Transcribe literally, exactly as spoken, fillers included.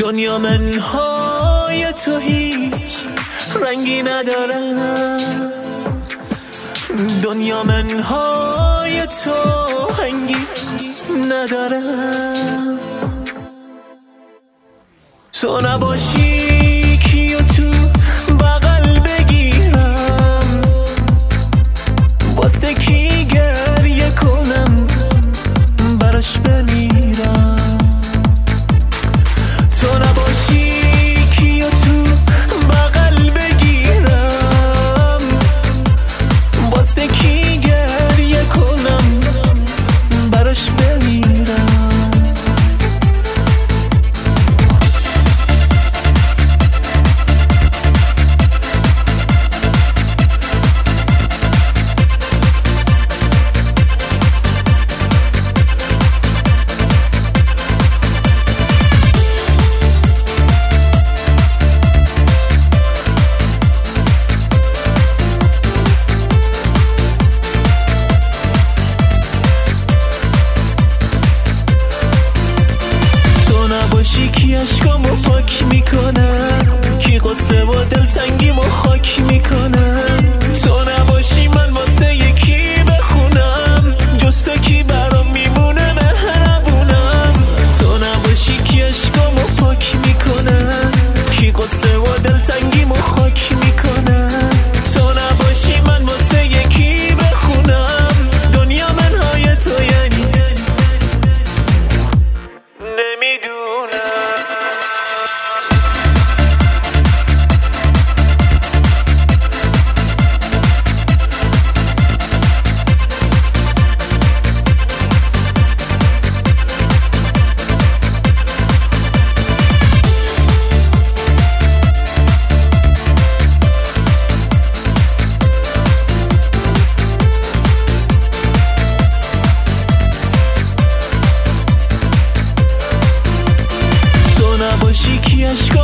دنیا منهای تو هیچ رنگی ندارم، دنیا منهای تو هنگی ندارم. تو نباشی کیو تو بغل بگیرم، واسه کی گریه کنم براش بمیرم. تو نباشی کیو تو بغل بگیرم، واسه کی گریه کنم براش بمیرم. کی عشقامو پاک میکنن، کی قصه و دلتنگیمو خاک میکنن. تو نباشی من واسه یکی بخونم، جز تو کی برام میمونه مهربونم. تو نباشی کی عشقامو پاک میکنن، کی قصه و دلتنگیمو خاک میکنن. تو نباشی من واسه یکی بخونم، دنیا منهای تو یعنی نمیدونم. کی عشقا